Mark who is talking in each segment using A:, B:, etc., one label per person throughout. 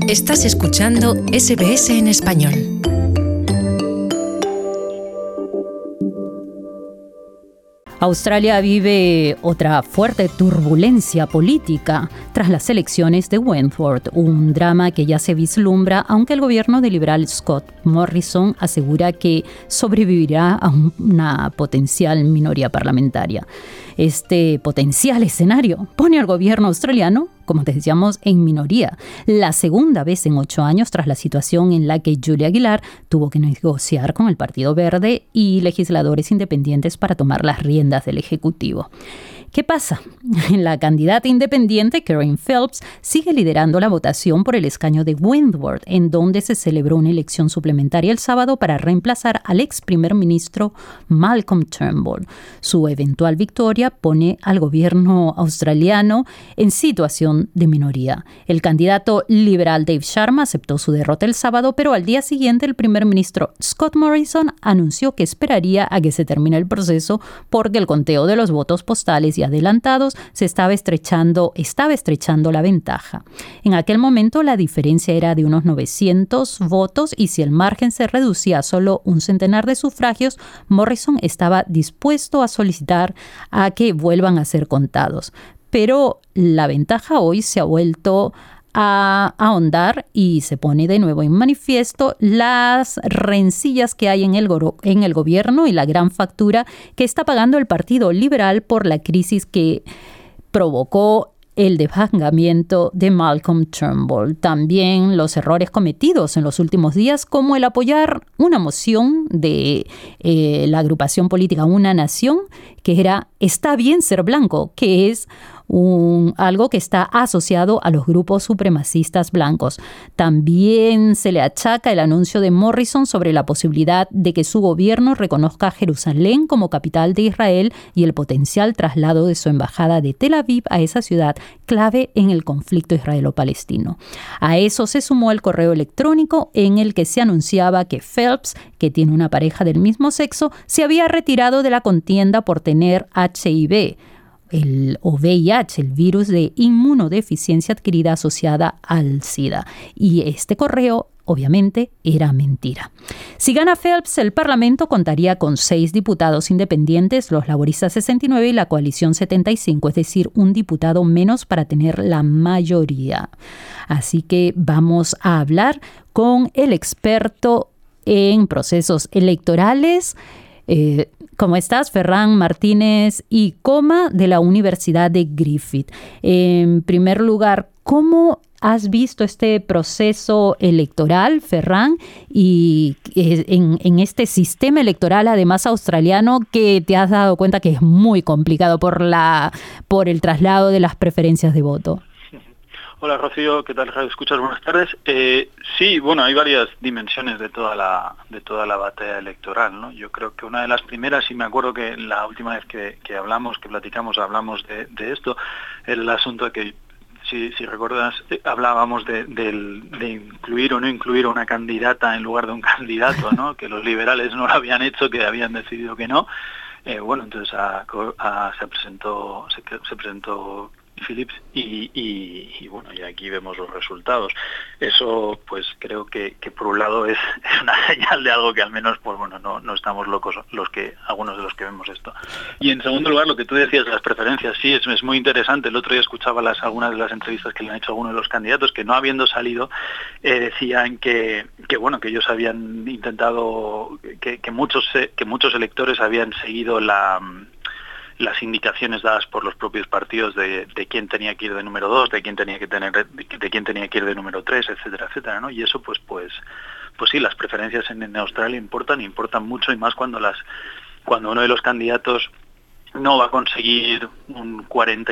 A: Estás escuchando SBS en español.
B: Australia vive otra fuerte turbulencia política tras las elecciones de Wentworth, un drama que ya se vislumbra, aunque el gobierno del liberal Scott Morrison asegura que sobrevivirá a una potencial minoría parlamentaria. Este potencial escenario pone al gobierno australiano, como te decíamos, en minoría, la segunda vez en 8 años tras la situación en la que Julia Gillard tuvo que negociar con el Partido Verde y legisladores independientes para tomar las riendas del Ejecutivo. ¿Qué pasa? La candidata independiente, Kerryn Phelps, sigue liderando la votación por el escaño de Wentworth, en donde se celebró una elección suplementaria el sábado para reemplazar al ex primer ministro Malcolm Turnbull. Su eventual victoria pone al gobierno australiano en situación de minoría. El candidato liberal Dave Sharma aceptó su derrota el sábado, pero al día siguiente el primer ministro Scott Morrison anunció que esperaría a que se termine el proceso porque el conteo de los votos postales y adelantados estaba estrechando la ventaja. En aquel momento la diferencia era de unos 900 votos y si el margen se reducía a solo un centenar de sufragios, Morrison estaba dispuesto a solicitar a que vuelvan a ser contados. Pero la ventaja hoy se ha vuelto a ahondar y se pone de nuevo en manifiesto las rencillas que hay en el gobierno y la gran factura que está pagando el Partido Liberal por la crisis que provocó el desbandamiento de Malcolm Turnbull. También los errores cometidos en los últimos días, como el apoyar una moción de la agrupación política Una Nación, que era "Está bien ser blanco", que es algo que está asociado a los grupos supremacistas blancos. También se le achaca el anuncio de Morrison sobre la posibilidad de que su gobierno reconozca a Jerusalén como capital de Israel y el potencial traslado de su embajada de Tel Aviv a esa ciudad clave en el conflicto israelo-palestino. A eso se sumó el correo electrónico en el que se anunciaba que Phelps, que tiene una pareja del mismo sexo, se había retirado de la contienda por tener HIV, o VIH, el virus de inmunodeficiencia adquirida asociada al SIDA. Y este correo, obviamente, era mentira. Si gana Phelps, el Parlamento contaría con 6 diputados independientes, los laboristas 69 y la coalición 75, es decir, un diputado menos para tener la mayoría. Así que vamos a hablar con el experto en procesos electorales. ¿Cómo estás? Ferran Martínez y Coma, de la Universidad de Griffith. En primer lugar, ¿cómo has visto este proceso electoral, Ferran, y en este sistema electoral, además australiano, que te has dado cuenta que es muy complicado por el traslado de las preferencias de voto?
C: Hola Rocío, ¿qué tal? ¿Escuchas? Buenas tardes. Sí, bueno, hay varias dimensiones de toda la batalla electoral, ¿no? Yo creo que una de las primeras, y me acuerdo que la última vez que platicamos, hablamos de esto, era el asunto de que, si recuerdas, hablábamos de incluir o no incluir a una candidata en lugar de un candidato, ¿no? Que los liberales no lo habían hecho, que habían decidido que no. Bueno, entonces se presentó Phillips y bueno, y aquí vemos los resultados. Eso pues creo que por un lado es una señal de algo que al menos pues bueno, no estamos locos algunos de los que vemos esto. Y en segundo lugar, lo que tú decías de las preferencias, sí, es muy interesante. El otro día escuchaba algunas de las entrevistas que le han hecho algunos de los candidatos que, no habiendo salido, decían que bueno, que ellos habían intentado, que muchos electores habían seguido las indicaciones dadas por los propios partidos de quién tenía que ir de número 2, de quién tenía que ir de número 3, etcétera, etcétera, ¿no? Y eso pues sí, las preferencias en Australia importan mucho, y más cuando uno de los candidatos no va a conseguir un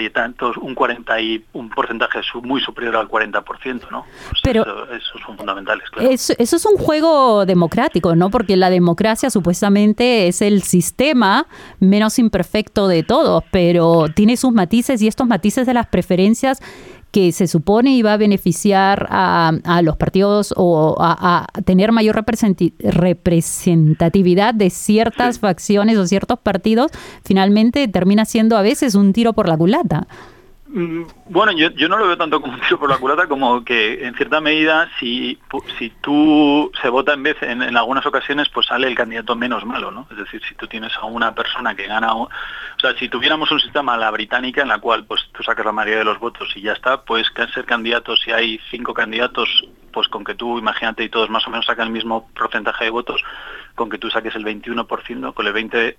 C: porcentaje muy superior al 40%, ¿no? Pues pero eso son fundamentales, claro.
B: Eso es un juego democrático, ¿no? Porque la democracia supuestamente es el sistema menos imperfecto de todos, pero tiene sus matices, y estos matices de las preferencias que se supone iba a beneficiar a los partidos o a tener mayor representatividad de ciertas facciones o ciertos partidos, finalmente termina siendo a veces un tiro por la culata.
C: Bueno, yo no lo veo tanto como un tiro por la culata, como que en cierta medida si tú se vota en algunas ocasiones, pues sale el candidato menos malo, ¿no? Es decir, si tú tienes a una persona que gana, o sea, si tuviéramos un sistema a la británica en la cual pues tú sacas la mayoría de los votos y ya está, pues ser candidato, si hay 5 candidatos, pues con que tú, imagínate, y todos más o menos sacan el mismo porcentaje de votos, con que tú saques el 21%, con el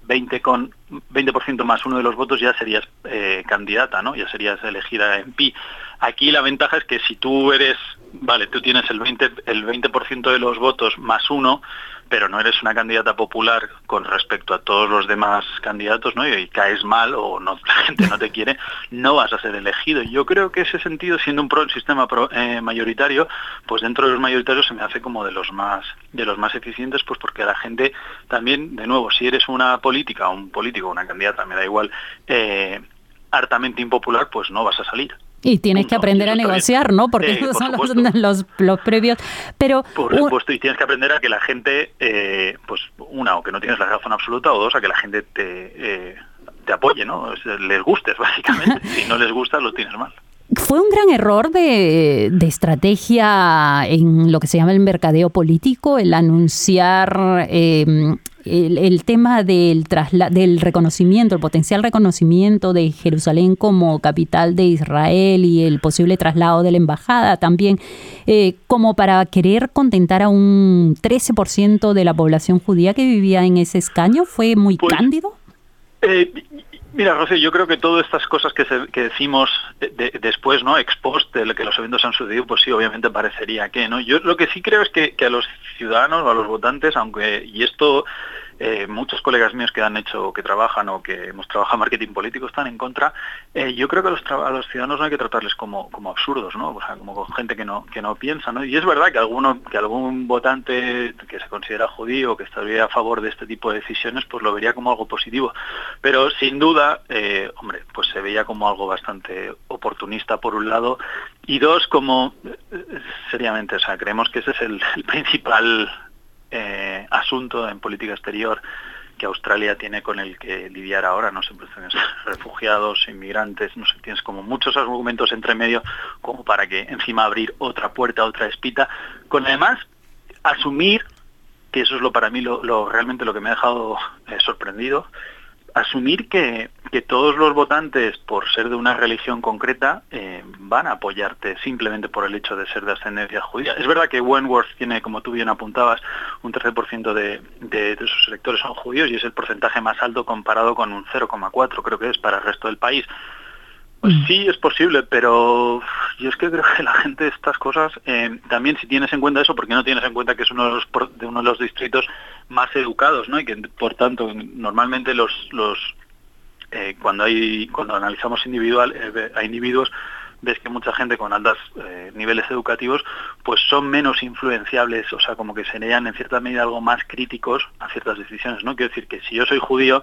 C: 20% más uno de los votos ya serías candidata, ¿no? Ya serías elegida MP. Aquí la ventaja es que si tú tú tienes el 20% de los votos más uno, pero no eres una candidata popular con respecto a todos los demás candidatos, ¿no? Y caes mal o no, la gente no te quiere, no vas a ser elegido. Yo creo que ese sentido, siendo un sistema mayoritario, pues dentro de los mayoritarios se me hace como de los más eficientes, pues porque la gente también, de nuevo, si eres una política, un político, una candidata, me da igual, hartamente impopular, pues no vas a salir.
B: Y tienes que aprender a negociar, ¿no? Porque esos son los previos. Pero
C: por supuesto, y tienes que aprender a que la gente, pues una, o que no tienes la razón absoluta, o dos, a que la gente te apoye, ¿no? Les gustes, básicamente. Si no les gusta, lo tienes mal.
B: Fue un gran error de estrategia en lo que se llama el mercadeo político, el anunciar el tema del reconocimiento, el potencial reconocimiento de Jerusalén como capital de Israel y el posible traslado de la embajada también, como para querer contentar a un 13% de la población judía que vivía en ese escaño. ¿Fue muy cándido?
C: Mira, Rocío, yo creo que todas estas cosas que decimos después, ¿no? Ex post de que los eventos han sucedido, pues sí, obviamente parecería que, ¿no? Yo lo que sí creo es que a los ciudadanos o a los votantes, y esto muchos colegas míos que han hecho, que trabajan o que hemos trabajado en marketing político están en contra, yo creo que a los ciudadanos no hay que tratarles como absurdos, ¿no? O sea, como gente que no piensa, ¿no? Y es verdad que algún votante que se considera judío, que estaría a favor de este tipo de decisiones, pues lo vería como algo positivo. Pero sin duda, pues se veía como algo bastante oportunista por un lado, y dos, como seriamente, o sea, creemos que ese es el principal asunto en política exterior que Australia tiene con el que lidiar ahora, no sé, pues tienes refugiados, inmigrantes, no sé, tienes como muchos argumentos entre medio como para que encima abrir otra puerta, otra espita, con además asumir, que eso es para mí realmente lo que me ha dejado sorprendido, asumir que todos los votantes, por ser de una religión concreta, van a apoyarte simplemente por el hecho de ser de ascendencia judía. Es verdad que Wentworth tiene, como tú bien apuntabas, un 13% de sus electores son judíos y es el porcentaje más alto comparado con un 0,4, creo que es, para el resto del país. Pues sí, es posible, pero yo es que creo que la gente de estas cosas, también si tienes en cuenta eso, porque no tienes en cuenta que es uno de los distritos más educados, ¿no? Y que por tanto normalmente cuando analizamos a individuos, ves que mucha gente con altos niveles educativos pues son menos influenciables, o sea, como que serían en cierta medida algo más críticos a ciertas decisiones, ¿no? Quiero decir que si yo soy judío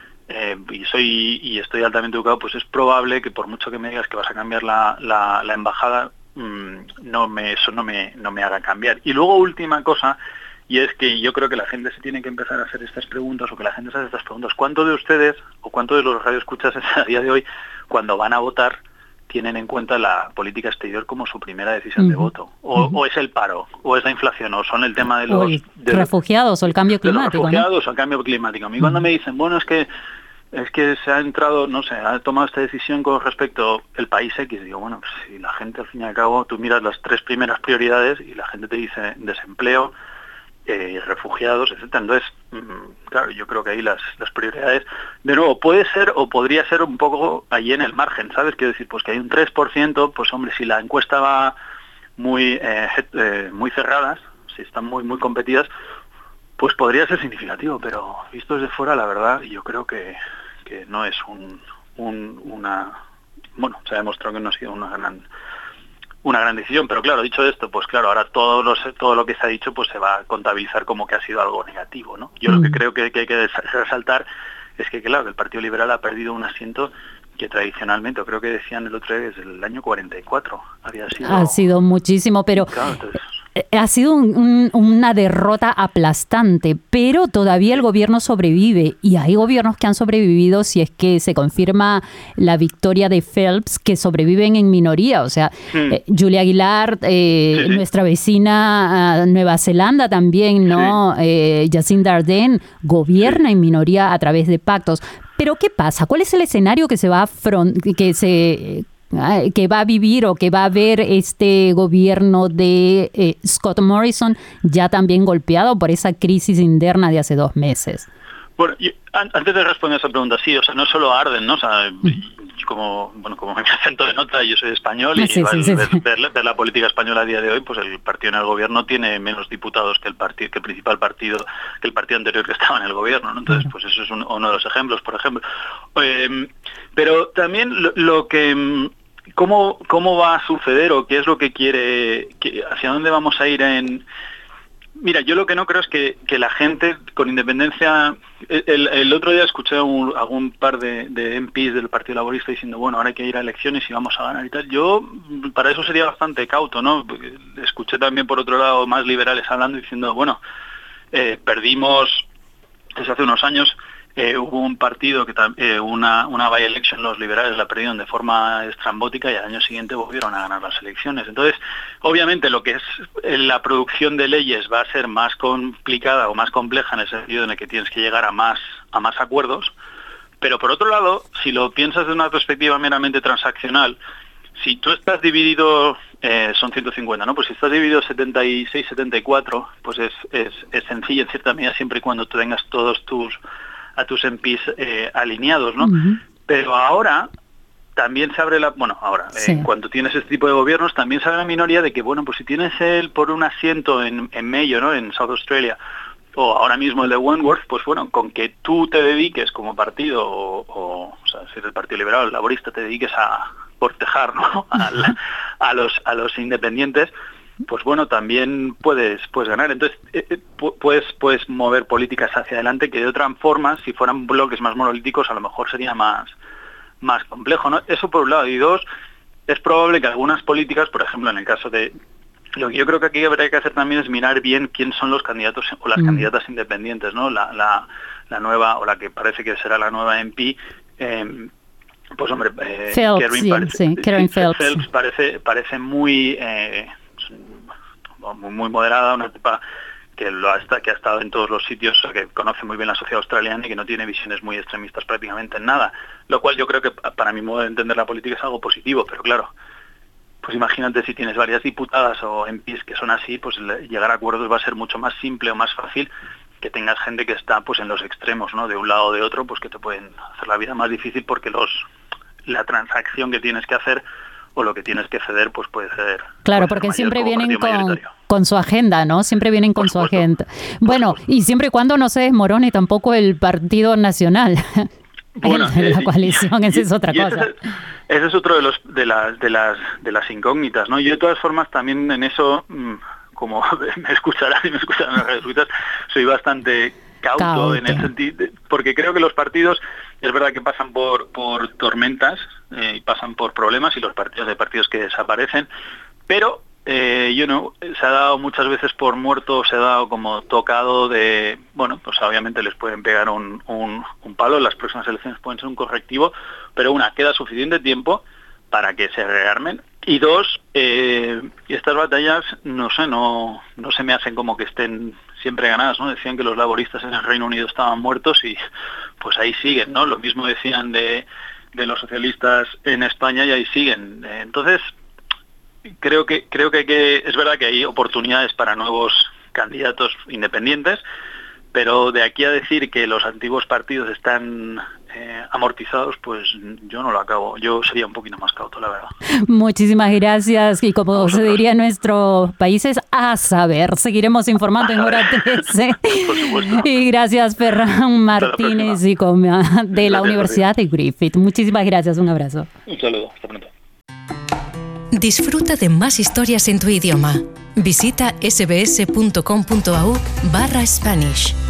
C: y estoy altamente educado, pues es probable que por mucho que me digas que vas a cambiar la embajada, eso no me haga cambiar. Y luego última cosa, y es que yo creo que la gente se tiene que empezar a hacer estas preguntas, o que la gente se hace estas preguntas. ¿Cuántos de ustedes, o cuántos de los radioescuchas a día de hoy, cuando van a votar, tienen en cuenta la política exterior como su primera decisión de voto? O es el paro, o es la inflación, o son el tema de los
B: refugiados, o el cambio climático.
C: Los refugiados, ¿no? O el cambio climático. A mí cuando me dicen, bueno, es que se ha entrado, no sé, ha tomado esta decisión con respecto al país X, digo, bueno, pues si la gente al fin y al cabo, tú miras las 3 primeras prioridades y la gente te dice desempleo, refugiados, etcétera. Entonces, claro, yo creo que ahí las prioridades, de nuevo, puede ser o podría ser un poco ahí en el margen, ¿sabes? Quiero decir, pues que hay un 3%, pues hombre, si la encuesta va muy cerradas, si están muy competidas, pues podría ser significativo, pero visto desde fuera, la verdad, yo creo que no es una... Bueno, se ha demostrado que no ha sido una gran decisión, pero claro, dicho esto, pues claro, ahora todo lo que se ha dicho pues se va a contabilizar como que ha sido algo negativo, ¿no? Yo lo que creo que hay que resaltar es que, claro, el Partido Liberal ha perdido un asiento que tradicionalmente, creo que decían el otro día, desde el año 44 había sido...
B: Ha sido muchísimo, pero...
C: Claro, entonces...
B: ha sido una derrota aplastante, pero todavía el gobierno sobrevive y hay gobiernos que han sobrevivido si es que se confirma la victoria de Phelps, que sobreviven en minoría. O sea, Julia Gillard, nuestra vecina Nueva Zelanda también, ¿no? Jacinda Ardern gobierna en minoría a través de pactos. Pero ¿qué pasa? ¿Cuál es el escenario que que va a vivir o que va a ver este gobierno de Scott Morrison, ya también golpeado por esa crisis interna de hace 2 meses?
C: Bueno, antes de responder esa pregunta, sí, o sea, no solo Ardern, ¿no? O sea, como mi acento de nota, yo soy español y ver la política española a día de hoy, pues el partido en el gobierno tiene menos diputados que el principal partido, que el partido anterior que estaba en el gobierno, ¿no? Entonces, pues eso es uno de los ejemplos, por ejemplo. Pero también lo que... ¿Cómo va a suceder o qué es lo que quiere, hacia dónde vamos a ir en...? Mira, yo lo que no creo es que la gente, con independencia... El otro día escuché a algún par de MPs del Partido Laborista diciendo, bueno, ahora hay que ir a elecciones y vamos a ganar y tal. Yo, para eso sería bastante cauto, ¿no? Escuché también, por otro lado, más liberales hablando diciendo, bueno, perdimos desde hace unos años... hubo un partido, una by-election, los liberales la perdieron de forma estrambótica y al año siguiente volvieron a ganar las elecciones. Entonces, obviamente lo que es la producción de leyes va a ser más complicada o más compleja en el sentido en el que tienes que llegar a más acuerdos, pero por otro lado, si lo piensas de una perspectiva meramente transaccional, si tú estás dividido, son 150, ¿no? Pues si estás dividido 76-74, pues es sencillo en cierta medida siempre y cuando tú tengas todos a tus MPs alineados, ¿no? Pero ahora también se abre cuando tienes este tipo de gobiernos, también se abre la minoría de que, bueno, pues si tienes por un asiento en Mayo, ¿no? En South Australia, o ahora mismo el de Wentworth, pues bueno, con que tú te dediques como partido, o sea, si eres el Partido Liberal o Laborista, te dediques a cortejar, ¿no? a los independientes, pues bueno, también puedes ganar. Entonces, puedes mover políticas hacia adelante que de otra forma, si fueran bloques más monolíticos, a lo mejor sería más complejo, ¿no? Eso por un lado. Y dos, es probable que algunas políticas, por ejemplo, en el caso de... Lo que yo creo que aquí habría que hacer también es mirar bien quién son los candidatos o las candidatas independientes, ¿no? La nueva, o la que parece que será la nueva MP, pues hombre,
B: Karen Phelps
C: parece muy moderada, una tipa que ha estado en todos los sitios, que conoce muy bien la sociedad australiana y que no tiene visiones muy extremistas prácticamente en nada, lo cual yo creo que para mi modo de entender la política es algo positivo, pero claro, pues imagínate si tienes varias diputadas o MPs que son así, pues llegar a acuerdos va a ser mucho más simple o más fácil que tengas gente que está pues en los extremos, ¿no? De un lado o de otro, pues que te pueden hacer la vida más difícil porque la transacción que tienes que hacer o lo que tienes que ceder, pues puede ser...
B: Claro, porque siempre vienen con su agenda, ¿no? Siempre vienen con su agenda. Bueno, y siempre y cuando no se desmorone tampoco el Partido Nacional. Bueno, la coalición, esa es otra cosa.
C: Ese es otro de las incógnitas, ¿no? Yo de todas formas también en eso, como me escucharán en las redes sociales, soy bastante cauto en el sentido, porque creo que los partidos es verdad que pasan por tormentas y pasan por problemas, y los partidos hay partidos que desaparecen, pero se ha dado muchas veces por muerto, se ha dado como tocado de, bueno, pues obviamente les pueden pegar un palo, las próximas elecciones pueden ser un correctivo, pero queda suficiente tiempo para que se rearmen, y dos, estas batallas, no se me hacen como que estén siempre ganadas, ¿no? Decían que los laboristas en el Reino Unido estaban muertos y pues ahí siguen, ¿no? Lo mismo decían de los socialistas en España y ahí siguen. Entonces, creo que es verdad que hay oportunidades para nuevos candidatos independientes, pero de aquí a decir que los antiguos partidos están amortizados, pues yo no lo acabo. Yo sería un poquito más cauto, la verdad.
B: Muchísimas gracias, y como se diría en nuestros países, a saber, seguiremos informando en Hora 13.
C: Por supuesto.
B: Y gracias, Ferran Martínez, de la Universidad de Griffith. Muchísimas gracias, un abrazo.
C: Un saludo, hasta pronto.
A: Disfruta de más historias en tu idioma. Visita sbs.com.au/Spanish.